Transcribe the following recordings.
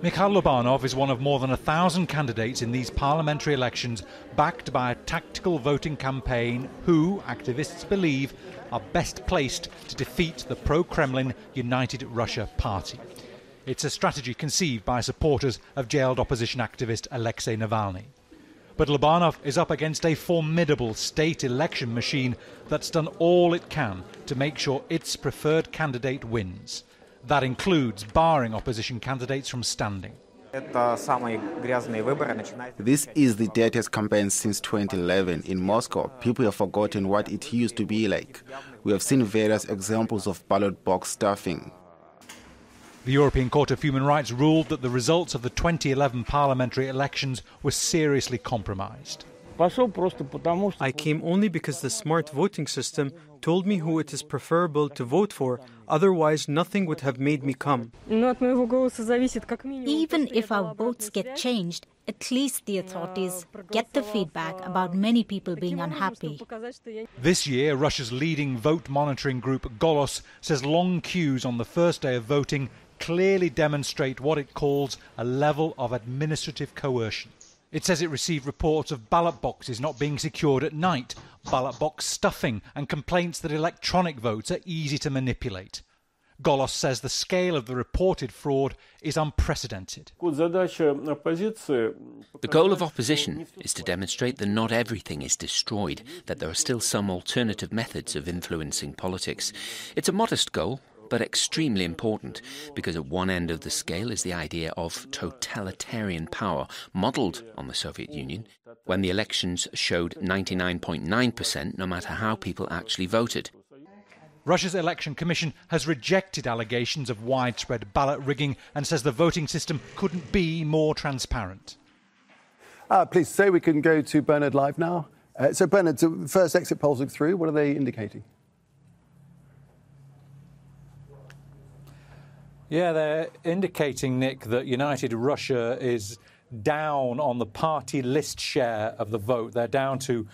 Mikhail Lobanov is one of more than 1,000 candidates in these parliamentary elections, backed by a tactical voting campaign who, activists believe, are best placed to defeat the pro-Kremlin United Russia Party. It's a strategy conceived by supporters of jailed opposition activist Alexei Navalny. But Lobanov is up against a formidable state election machine that's done all it can to make sure its preferred candidate wins. That includes barring opposition candidates from standing. This is the dirtiest campaign since 2011 in Moscow. People have forgotten what it used to be like. We have seen various examples of ballot box stuffing. The European Court of Human Rights ruled that the results of the 2011 parliamentary elections were seriously compromised. I came only because the smart voting system told me who it is preferable to vote for. Otherwise, nothing would have made me come. Even if our votes get changed, at least the authorities get the feedback about many people being unhappy. This year, Russia's leading vote monitoring group, Golos, says long queues on the first day of voting clearly demonstrate what it calls a level of administrative coercion. It says it received reports of ballot boxes not being secured at night, ballot box stuffing, and complaints that electronic votes are easy to manipulate. Golos says the scale of the reported fraud is unprecedented. The goal of opposition is to demonstrate that not everything is destroyed, that there are still some alternative methods of influencing politics. It's a modest goal, but extremely important, because at one end of the scale is the idea of totalitarian power, modelled on the Soviet Union, when the elections showed 99.9%, no matter how people actually voted. Russia's Election Commission has rejected allegations of widespread ballot rigging and says the voting system couldn't be more transparent. Please say we can go to Bernard live now. So Bernard, the first exit polls look through. What are they indicating? Yeah, they're indicating, Nick, that United Russia is down on the party list share of the vote. They're down to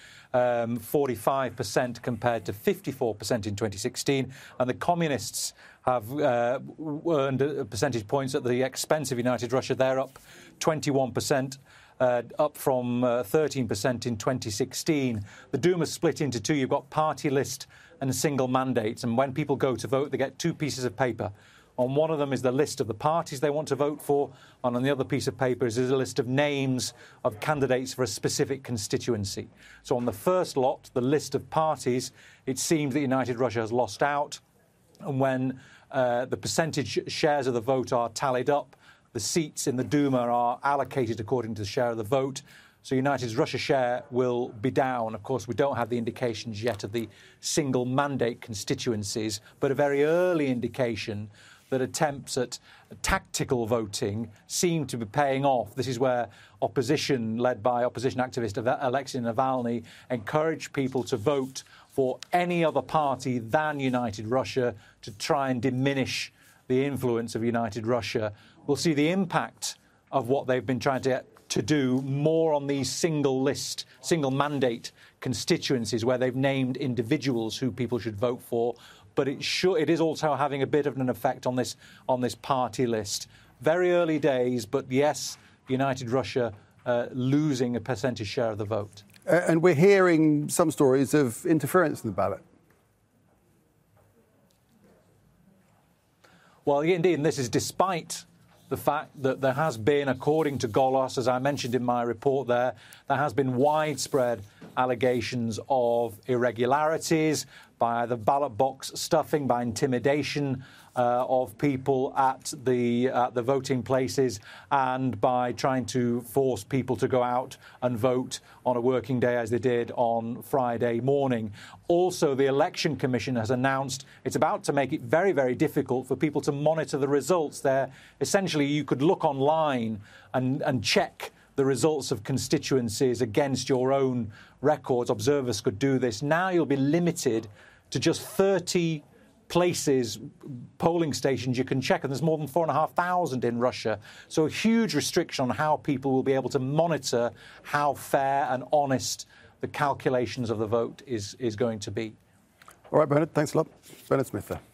45% compared to 54% in 2016. And the communists have earned percentage points at the expense of United Russia. They're up 21%. Up from 13% in 2016. The Duma split into two. You've got party list and single mandates. And when people go to vote, they get two pieces of paper. On one of them is the list of the parties they want to vote for, and on the other piece of paper is a list of names of candidates for a specific constituency. So on the first lot, the list of parties, it seems that United Russia has lost out. And when the percentage shares of the vote are tallied up, the seats in the Duma are allocated according to the share of the vote. So United Russia's share will be down. Of course, we don't have the indications yet of the single mandate constituencies, but a very early indication that attempts at tactical voting seem to be paying off. This is where opposition, led by opposition activist Alexei Navalny, encouraged people to vote for any other party than United Russia to try and diminish the influence of United Russia. We'll see the impact of what they've been trying to do more on these single mandate constituencies where they've named individuals who people should vote for. But it is also having a bit of an effect on this party list. Very early days, but yes, United Russia losing a percentage share of the vote. And we're hearing some stories of interference in the ballot. Well, indeed, and this is despite the fact that there has been, according to Golos, as I mentioned in my report there has been widespread allegations of irregularities, by the ballot box stuffing, by intimidation of people at the voting places, and by trying to force people to go out and vote on a working day as they did on Friday morning. Also, the Election Commission has announced it's about to make it very, very difficult for people to monitor the results. Essentially, you could look online and check the results of constituencies against your own records. Observers could do this. Now you'll be limited to just 30 places, polling stations you can check, and there's more than 4,500 in Russia. So a huge restriction on how people will be able to monitor how fair and honest the calculations of the vote is going to be. All right, Bernard, thanks a lot. Bernard Smith there.